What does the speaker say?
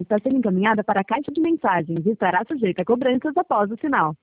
está sendo encaminhada para a caixa de mensagens e estará sujeita a cobranças após o sinal.